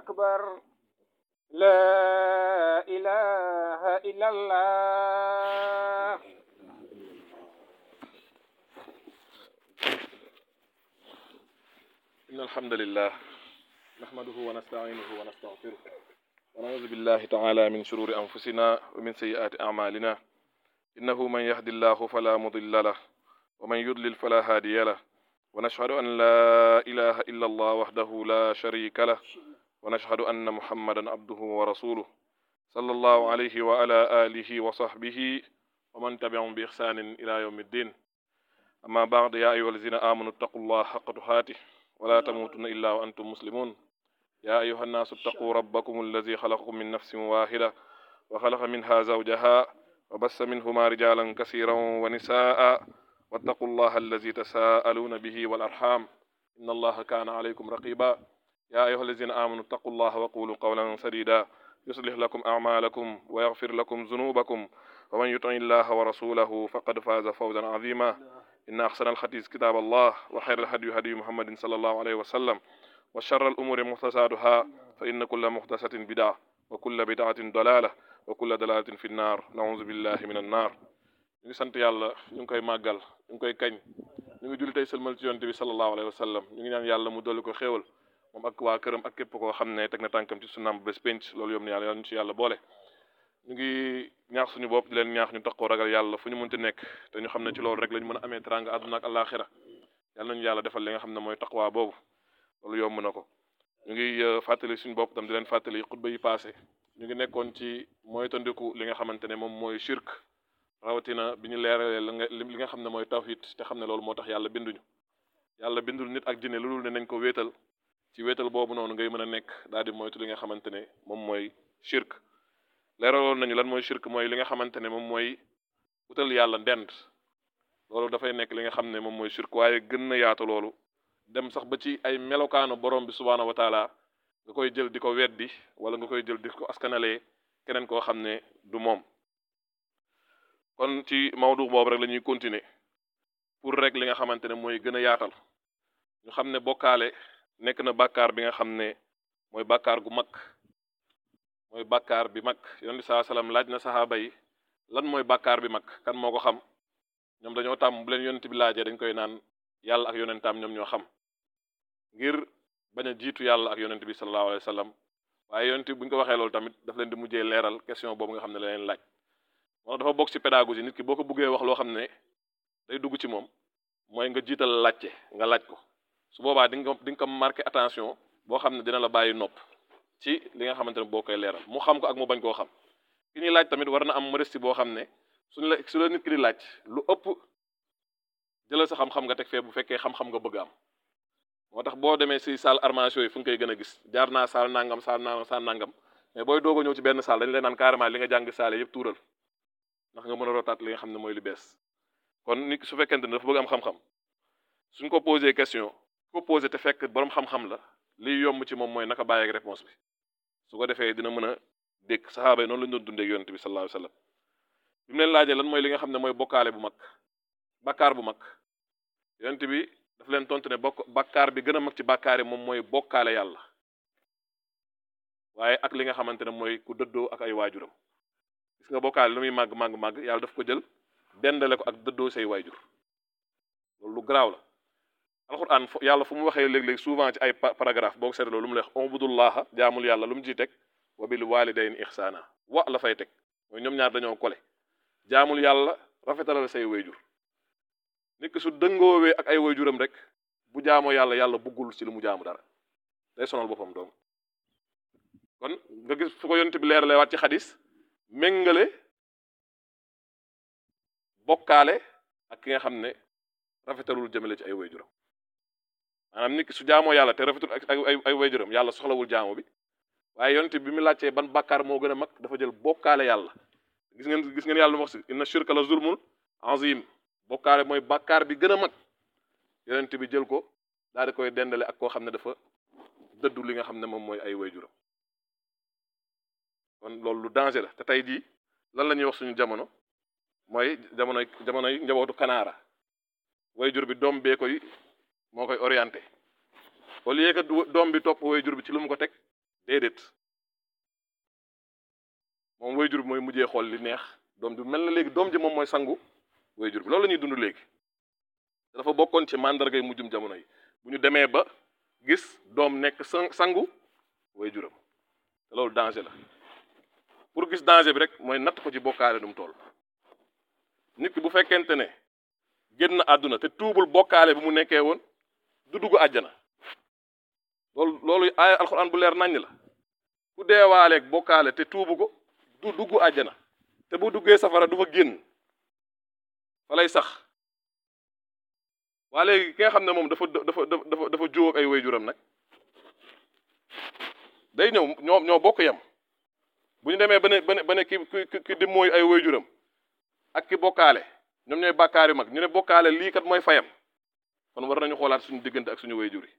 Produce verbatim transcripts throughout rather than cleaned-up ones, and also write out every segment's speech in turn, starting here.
أكبر لا إله إلا الله. إن الحمد لله نحمده ونستعينه ونستغفره ونعوذ بالله تعالى من شرور أنفسنا ومن سيئات أعمالنا إنه من يهد الله فلا مضل له ومن يضلل فلا هادي له ونشهد أن لا إله إلا الله وحده لا شريك له ونشهد أن محمدا عبده ورسوله صلى الله عليه وعلى آله وصحبه ومن تبعهم بإحسان إلى يوم الدين. أما بعد يا أيها الذين آمنوا اتقوا الله حق تقاته ولا تموتن إلا وأنتم مسلمون. يا أيها الناس اتقوا ربكم الذي خلقكم من نفس واحدة وخلق منها زوجها وبث منهما رجالا كثيرا ونساء واتقوا الله الذي تساءلون به والأرحام إن الله كان عليكم رقيبا. يا أيها الذين آمنوا اتقوا الله وقولوا قولا سديدا يصلح لكم أعمالكم ويغفر لكم ذنوبكم ومن يطع الله ورسوله فقد فاز فوزا عظيما. إن أحسن الحديث كتاب الله وخير الهدي هدي محمد صلى الله عليه وسلم وشر الأمور محدثاتها فإن كل محدثة بدعة وكل بدعة ضلالة وكل ضلالة في النار نعوذ بالله من النار. ñu ngi sant yàlla ñu ngi koy màggal ñu ngi koy kañ ñu ngi julli tey sëlmal ci yonent bi sallallahu alayhi wa sallam ñu ngi ñaan yàlla mu dolli ko xéewal moom ak waa këram ak képp koo xam ne teg na tànkam ci sunnaam bés penc loolu yom ne yàlla yàlla ñu ci yàlla boole. ñu ngi ñaax suñu bopp di leen ñaax ñu taxoo ragal yàlla fu ñu mënti nekk te ñu xam ne ci loolu rek lañu mën a amee teranga àdduna ak àllaaxira yàlla nañu yàlla defal li nga xam ne mooy taqwa boobu loolu yomb na ko. ñu ngi fàttali suñu bopp tam di leen fàttali xutba yi passé ñu ngi nekkoon ci mooy tandiku li nga xamante ne moom mooy shirk rawatina bi ñu leeralee la nga li nga xam ne mooy tawhid te xam ne loolu moo tax yàlla binduñu yàlla bindul nit ak jinne lu dul ne nañ ko wéetal ci wéetal boobu noonu ngay mën a nekk daal di moytu li nga xamante ne moom mooy shirk. leeraloon nañu lan mooy shirk mooy li nga xamante ne moom mooy utal yàlla ndend loolu dafay nekk li nga xam ne moom mooy shirk waaye gën na yaatu loolu dem sax ba ci ay melokaanu borom bi subhaanahu wa taala nga koy jël di ko weddi wala nga koy jël di ko askanalee keneen koo xam ne du moom. kon ci mawdu boobu rek la ñuy continuer pour rek li nga xamante ne mooy gën a yaatal ñu xam ne bokkaale nekk na bàkkaar bi nga xam ne mooy bàkkaar gu mag mooy bàkkaar bi mag yonent bi saa salaam laaj na saxaaba yi lan mooy bàkkaar bi mag kan moo ko xam ñoom dañoo tàmm bu leen yonent bi laajee dañ koy naan yàlla ak yonentam ñoom ñoo xam ngir bañ a jiitu yàlla ak yonent bi sallallahu alayhi wa sallam waaye yonent bi bu ñu ko waxee loolu tamit daf leen di mujjee leeral question boobu nga xam ne la leen laaj. moo dafa bokk ci pédagogie nit ki boo ko bëggee wax loo xam ne day dugg ci moom mooy nga jiital laajte nga laaj ko su boobaa di nga di nga ko marqué attention boo xam ne dina la bàyyi nopp ci li nga xamante ne boo koy leeral mu xam ko ak mu bañ koo xam ki ñuy laaj tamit war na am modestie boo xam ne suñu la su la nit ki di laaj lu ëpp jëlal sa xam-xam nga teg fee bu fekkee xam-xam nga bëgg am. moo tax boo demee si salle armation yi fu nga koy gën a gis jaar naa saal nangam saal nangam saal nangam mais booy doog a ñëw ci benn saal dañ leen naan carrément li nga jàng saale yëpp tuural ndax nga mën a rotaat li nga xam ne mooy li bees. kon nit su fekkente ne dafa bëgg am xam-xam suñ ko posé question ko posé te fekk borom xam-xam la liy yomb ci moom mooy naka bàyyi ak réponse bi su ko defee dina mën a dégg saxaaba yi noonu lañu doon dundee ak yonent bi sallallahu alayhi wa sallam bi mu leen laajee lan mooy li nga xam ne mooy bokkaale bu mag bakkaar bu mag yonent bi daf leen tontu ne bokk bakkaar bi gën a mag ci bakkaar yi moom mooy bokkaale yàlla waaye ak li nga xamante ne mooy ku dëddoo ak ay waajuram. gis nga bokkaale lu muy màgg màgg màgg yàlla daf ko jël dendale ko ak dëddoo say waajur loolu lu garaaw la. alxuraan yàlla fu mu waxee léeg-léeg souvent ci ay paragraphe boo ko seetloo lu mu leex ubudullaha jaamul yàlla lu mu ciy teg wa bil walidayni ihsana wa la fay teg mooy ñoom ñaar dañoo kole jaamul yàlla rafetalal say waajur nit ki su dëngoowee ak ay waajuram rek bu jaamoo yàlla yàlla buggul ci lu mu jaamu dara day sonal boppam doom kon nga gis fu ko yonent bi leeralee waat ci xadis méngale bokkaale ak ki nga xam ne rafetalul jëmale ci ay waajuram maanaam nit ki su jaamoo yàlla te rafetul ak ay ay waajuram yàlla soxlawul jaamu bi waaye yonent bi mu laajtee ban bàkkaar moo gën a mag dafa jël bokkaale yàlla gis ngeen gis ngeen yàlla mu wax si inna shirka la zulmul azim bokkaale mooy bàkkaar bi gën a mag yonent bi jël ko daal di koy dendale ak koo xam ne dafa dëddu li nga xam ne moom mooy ay waajuram kon loolu lu danger la te tey jii lan la ñuy wax suñu jamono mooy jamonoy jamonoy njabootu kanaara waajur bi doom bee koy moo koy orienté au lieu que doom bi topp waajur bi ci lu mu ko teg déedéet moom wayjur bi mooy mujjee xool li neex doom bi mel na léegi doom ji moom mooy sangu wayjur bi loolu la ñuy dund léegi dafa bokkoon ci mandargay mujjum jamono yi bu ñu demee ba gis doom nekk sangu wayjuram te loolu danger la pour gis danger bi rek mooy natt ko ci bokkaale nu mu toll nit ki bu fekkente ne génn àdduna te tuubul bokkaale bi mu nekkee woon du dugg àjjana loolu loolu ay alxuraan bu leer naññ la ku deewaaleeg bokkaale te tuubu ko du dugg àjjana te bu duggee safara du fa génn fa lay sax waa léegi ki nga xam ne moom dafa dafa dafa dafa jóo ak ay wayjuram nag day ñëw ñoo ñoo bokk yem bu ñu demee ba ne ba ne ba ne ki ki ki di mooy ay wayjuram ak ki bokkaale ñoom ñooy bàkkaar yu mag ñu ne bokkaale lii kat mooy fayam kon war nañu xoolaat suñu diggante ak suñu wayjur yi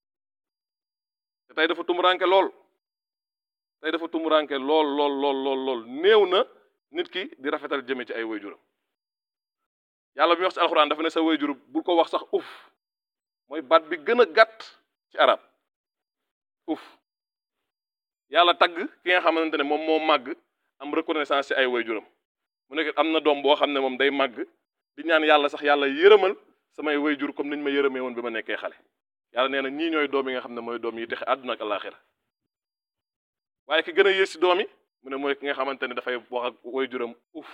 te tey dafa tumuranke lool tey dafa tumuranke lool lool lool lool lool néew na nit ki di rafetal jëme ci ay wayjuram yàlla bi muy wax ci alxuraan dafa ne sa wayjur bul ko wax sax uf mooy baat bi gën a gàtt ci arab uf yàlla tagg ki nga xamante ne moom moo màgg am reconnaissance ci ay wayjuram mu nekk am na doom boo xam ne moom day màgg di ñaan yàlla sax yàlla yërëmal samay wayjur comme niñ ma yërëmee woon bi ma nekkee xale yàlla nee na ñii ñooy doom yi nga xam ne mooy doom yi texe àdduna ak àllaaxira waaye ki gën a yées ci doom yi mu ne mooy ki nga xamante ne dafay wax ak wayjuram uf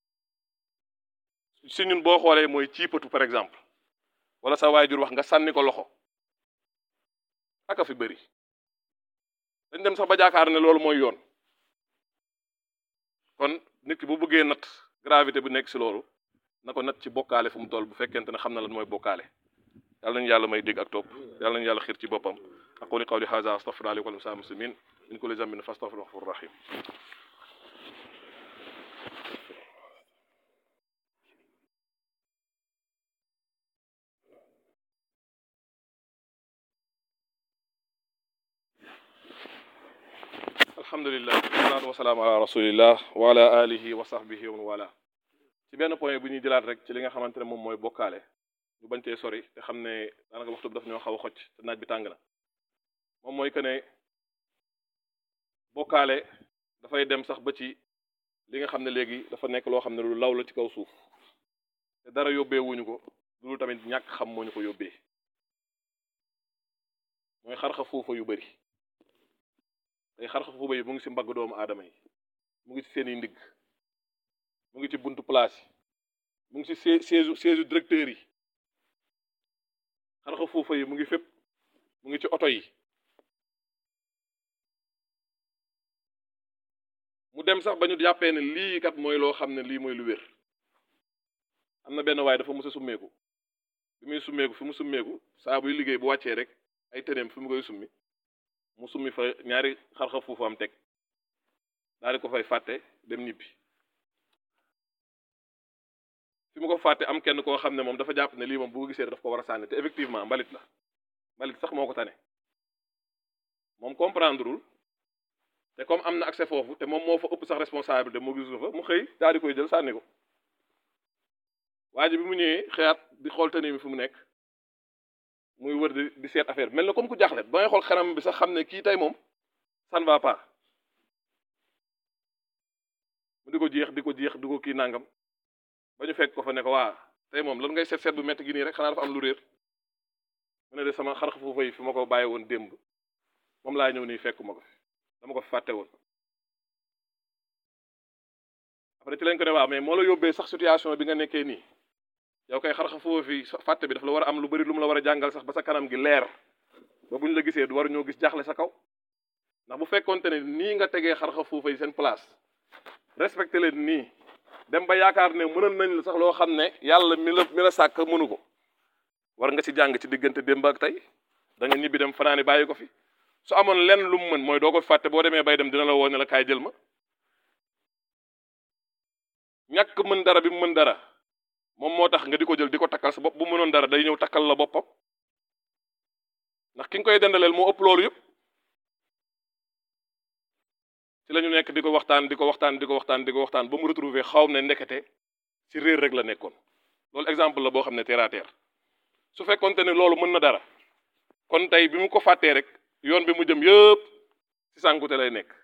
si ñun boo xoolee mooy ciipatu par exemple wala sa waajur wax nga sànni ko loxo aka fi bëri dañ dem sax ba jaakaar ne loolu mooy yoon kon nit ki bu bëggee nat gravité bu nekk si loolu na ko nat ci bokkaale fu mu toll bu fekkente ne xam na lan mooy bokkaale yàlla nañu yàlla may dégg ak topp yàlla nañu yàlla xiir ci boppam aquli qawli hadha astaghfirullaha li wa lakum sa'il muslimin min kulli dhanbin fastaghfiruhu ghafurur rahim alhamdulillah wasalaatu wasalaamu ala rasulillah wa ala alihi wa sahbihi wa wala ci benn point bu ñuy jëlaat rek ci li nga xamante ne moom mooy bokkaale ñu bañ cee sori te xam ne daanaka waxtu bi daf ñoo xaw a xocc te naaj bi tàng na moom mooy que ne bokkaale dafay dem sax ba ci li nga xam ne léegi dafa nekk loo xam ne lu law la ci kaw suuf te dara yóbbee wuñu ko loolu tamit ñàkk xam moo ñu ko yóbbee mooy xarxa fuufa yu bari tey xarxa fuufa yi mu ngi ci mbagg doomu aadama yi mu ngi ci seeni ndigg mu ngi ci buntu place yi mu ngi ci siège siège directeur yi xarxa fuufa yi mu ngi fépp mu ngi ci oto yi mu dem sax ba ñu jàppee ne lii kat mooy loo xam ne lii mooy lu wér am na benn waaye dafa mës a summeeku bi muy summeeku fi mu summeeku saa buy liggéey bu wàccee rek ay tëneem fi mu koy summi mu summi fa ñaari xarxa fuufa am teg daal di ko fay fàtte dem ñibbi fi mu ko fàtte am kenn koo xam ne moom dafa jàpp ne lii moom bu ko gisee daf ko war a sànni te effectivement mbalit la mbalit sax moo ko tane moom comprendreul te comme am na accès foofu te moom moo fa ëpp sax responsabilité moo gis ko fa mu xëy daal di koy jël sànni ko waa ji bi mu ñëwee xëyaat di xool tani mi fu mu nekk muy wër di di seet affaire mel na comme ku jaaxle ba ngay xool xanam bi sax xam ne kii tey moom ça ne va pas mu di ko jeex di ko jeex di ko kii nangam ba ñu fekk ko fa ne ko waa tey moom lan ngay seet seet bu métti gi nii rek xanaa dafa am lu réer mu ne de sama xarxa foofa yi fi ma ko bàyyi woon démb moom laa ñëw nii fekkuma ko fi dama ko fi fàtte woon après ci lañ ko ne waaw mais moo la yóbbee sax situation bi nga nekkee nii yow kay xarxa foofa fi fàtte bi daf la war a am lu bari lu mu la war a jàngal sax ba sa kanam gi leer ba bu ñu la gisee du war ñoo gis jaaxle sa kaw ndax bu fekkonte ne nii nga tegee xarxa foofa yi seen place respecté leen nii dem ba yaakaar ne mënal nañ la sax loo xam ne yàlla mi la mi la sàkk mënu ko war nga ci jàng ci diggante démb ak tey da nga ñibbi dem fanaani bàyyi ko fi su amoon lenn lu mu mën mooy doo ko fàtte boo demee bay dem dina la woo ne la kaay jël ma ñàkk mën dara bi mu mën dara moom moo tax nga di ko jël di ko takkal sa bopp bu mënoon dara day ñëw takkal la boppam ndax ki nga koy dendaleel moo ëpp loolu yëpp ci la ñu nekk di ko waxtaan di ko waxtaan di ko waxtaan di ko waxtaan ba mu retrouver xaw ne ndekete ci réer rek la nekkoon loolu exemple la boo xam ne terre à terre su fekkonte ne loolu mën na dara kon tey bi mu ko fàttee rek yoon bi mu jëm yëpp ci sànkute lay nekk.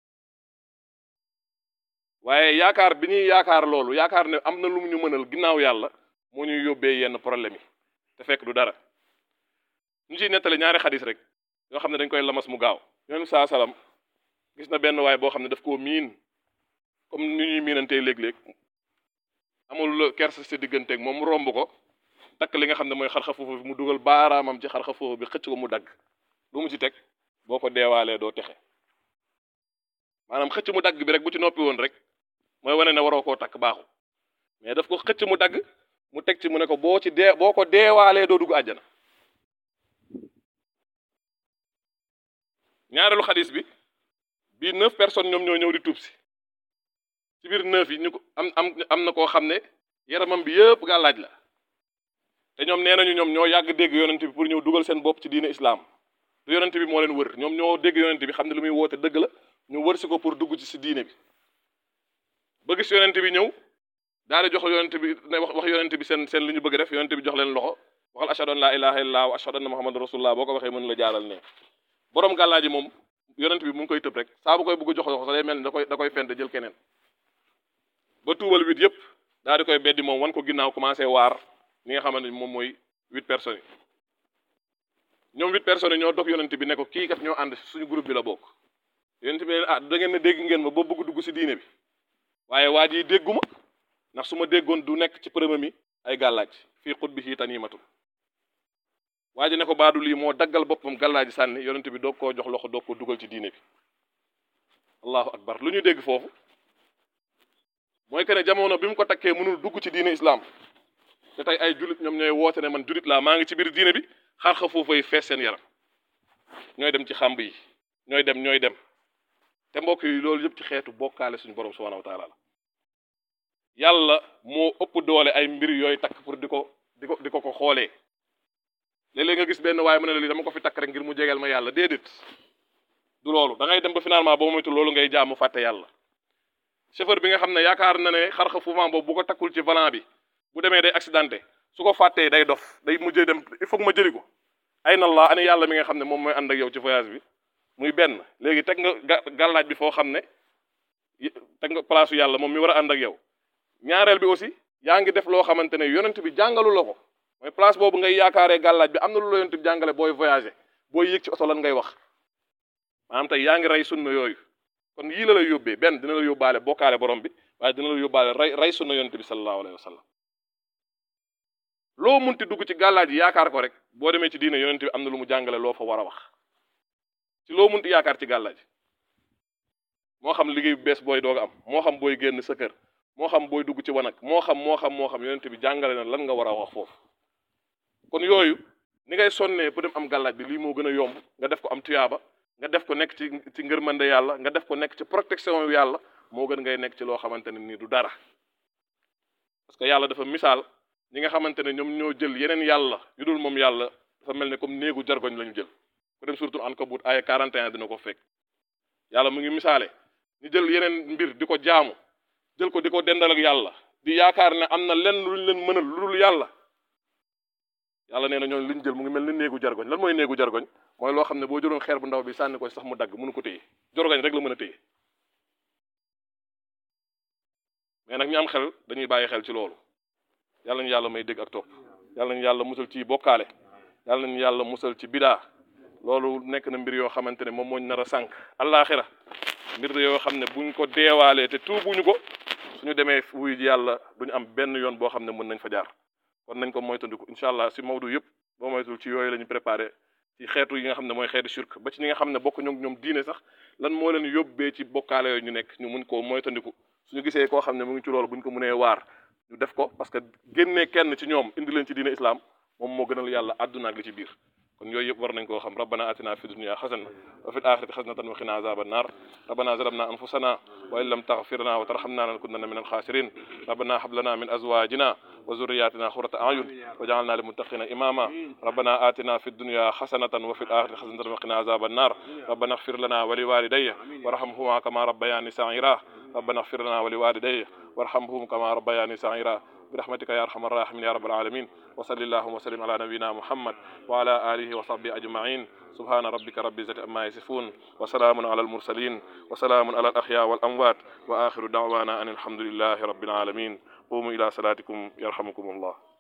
waaye yaakaar bi ñuy yaakaar loolu yaakaar ne am na lu mu ñu mënal ginnaaw yàlla moo ñuy yóbbee yenn problème yi te fekk du dara. ñu ciy nettali ñaari xadis rek yoo xam ne dañ koy lamas mu gaaw. Yonent saa salaam gis na benn waay boo xam ne daf koo miin comme ni ñuy miinantee léeg-léeg amul kersa si digganteeg moom mu romb ko takk li nga xam ne mooy xarxa foofu bi mu dugal baaraamam ci xarxa foofu bi xëcc ko mu dagg lu mu ci teg boo ko deewaalee doo texe maanaam xëcc mu dagg bi rek bu ci noppi woon rek mooy wane ne waroo koo takk baaxu mais daf ko xëcc mu dagg mu teg ci mu ne ko boo ci dee boo ko deewaalee doo dugg àjjana. ñaareelu xadis bi bii neuf personnes ñoom ñoo ñëw di tuub si ci biir neuf yi ñu ko am am am na koo xam ne yaramam bi yëpp gàllaaj la te ñoom nee nañu ñoom ñoo yàgg dégg yonent bi pour ñëw dugal seen bopp ci diine islam du yonent bi moo leen wër ñoom ñoo dégg yonent bi xam ne lu muy woote dëgg la ñu wër si ko pour dugg ci si diine bi ba gis yonent bi ñëw daal di jox yonent bi ne wax wax yonent bi seen seen li ñu bëgg def yonent bi jox leen loxo waxal ashhadu an laa ilaaha illallah wa ashhadu anna muhammadan rasulullah boo ko waxee mën la jaalal ne borom gàllaaji moom yonent bi mu ngi koy tëb rek saa bu koy bëgg jox loxo sax day mel ni da koy da koy fent jël keneen ba tuubal huit yëpp daal di koy beddi moom wan ko ginnaaw commencé waar ñi nga xamante ni moom mooy huit personnes yi ñoom huit personnes yi ñoo dog yonent bi ne ko kii kat ñoo ànd suñu groupe bi la bokk yonent bi ne ah da ngeen ne dégg ngeen ma ba bëgg dugg si diine bi waaye waa ji dégguma ndax su ma déggoon du nekk ci përëma mi ay gàllaaj fii xut bi xii taniimatu waa ji ne ko baadu lii moo daggal boppam gàllaaji sànni yonent bi doog koo jox loxo doog ko dugal ci diine bi allahu akbar lu ñu dégg foofu mooy que ne jamono bi mu ko takkee mënul dugg ci diine islam te tey ay julit ñoom ñooy woote ne man julit laa maa ngi ci biir diine bi xar xa foofay fees seen yaram ñooy dem ci xàmb yi ñooy dem ñooy dem te mbokk yi loolu yëpp ci xeetu bokkaale suñu borom subhanahu wa taala la yàlla moo ëpp doole ay mbir yooyu takk pour di ko di ko di ko ko xoolee léeg-léeg nga gis benn waaye mu ne la lii dama ko fi takk rek ngir mu jegeel ma yàlla déedéet du loolu da ngay dem ba finalement boo moytu loolu ngay jaamu fàtte yàlla chauffeur bi nga xam ne yaakaar na ne xarxa fuufam boobu bu ko takkul ci volant bi bu demee day accidenté su ko fàttee day dof day mujjee dem il faut que ma jëli ko ay na la ani yàlla mi nga xam ne moom mooy ànd ak yow ci voyage bi muy benn léegi teg nga gàllaaj bi foo xam ne teg nga place u yàlla moom mi war a ànd ak yow ñaareel bi aussi yaa ngi def loo xamante ne yonent bi jàngalu la ko mooy place boobu ngay yaakaaree gàllaaj bi am na lu la yonent bi jàngale booy voyagé booy yéeg ci oto lan ngay wax maanaam tey yaa ngi rey sunna yooyu kon yii la lay yóbbee benn dina la yóbbaale bokkaale borom bi waaye dina la yóbbaale rey rey sunna yonent bi sallallahu alayhi wa sallam loo munti dugg ci gàllaaj yi yaakaar ko rek boo demee ci diine yonent bi am na lu mu jàngale loo fa war a wax ci loo munti yaakaar ci gàllaaj moo xam liggéey bu bees booy doog am moo xam booy génn sa kër moo xam booy dugg ci wanag moo xam moo xam moo xam yonent bi jàngale na lan nga war a wax foofu kon yooyu ni ngay sonnee pour dem am gàllaaj bi lii moo gën a yomb nga def ko am tuyaaba nga def ko nekk ci ci ngërmande yàlla nga def ko nekk ci protection yu yàlla moo gën ngay nekk ci loo xamante ne nii du dara parce que yàlla dafa misaal ñi nga xamante ne ñoom ñoo jël yeneen yàlla yu dul moom yàlla dafa mel ne comme néegu jargoñ lañu jël ku dem surtout Ankabut aya quarante et un dina ko fekk yàlla mu ngi misaale ñu jël yeneen mbir di ko jaamu jël ko di ko dendal ak yàlla di yaakaar ne am na lenn luñ leen mënal lu dul yàlla yàlla nee na ñooñu liñ jël mu ngi mel ni néegu jargoñ lan mooy néegu jargoñ mooy loo xam ne boo jëloon xeer bu ndaw bi sànni ko sax mu dagg mënu ko téye jargoñ rek la mën a téye mais nag ñu am xel dañuy bàyyi xel ci loolu yàlla ñu yàlla may dégg ak topp yàlla ñu yàlla musal ci bokkaale yàlla ñu yàlla musal ci bidaa loolu nekk na mbir yoo xamante ne moom mooñ nar a sànq allaaxira mbir yoo xam ne buñ ko deewaalee te tuubuñu ko suñu demee wuy ji yàlla duñu am benn yoon boo xam ne mën nañ fa jaar kon nañ ko moytandiku incha allah si mawdu yëpp boo moytul ci yooyu la ñu préparé ci xeetu yi nga xam ne mooy xeetu shirk ba ci ñi nga xam ne bokk ñoom ñoom diine sax lan moo leen yóbbee ci bokkaale yooyu ñu nekk ñu mun koo moytandiku suñu gisee koo xam ne mu ngi ci loolu buñ ko mënee waar ñu def ko parce que génnee kenn ci ñoom indi leen ci diine islam moom moo gënal yàlla àdduna ak li ci biir kon yooyu yëpp war nañ koo xam rabbana atina fi dunya xasana wa fil axirati xasanatan wa qina azaban nar rabbana zalamna anfusana wa in lam taghfirna wa tarhamna lanakunanna min alkhasirin rabbana hab lana min azwajina wa zurriyatina qurrata a'yun waj'alna lil muttaqina imama rabbana atina fi dunya hasanatan wa fil akhirati hasanatan wa qina azaban nar rabbana ighfir lana wa liwalidayya warhamhuma kama rabbayani saghira rabbana ighfir lana wa liwalidayya warhamhum kama rabbayani saghira برحمتك يا أرحم الراحمين يا رب العالمين. وصل اللهم وسلم على نبينا محمد وعلى آله وصحبه أجمعين. سبحان ربك رب العزة عما يصفون وسلام على المرسلين وسلام على الأحياء والأموات وآخر دعوانا أن الحمد لله رب العالمين. قوموا إلى صلاتكم يرحمكم الله.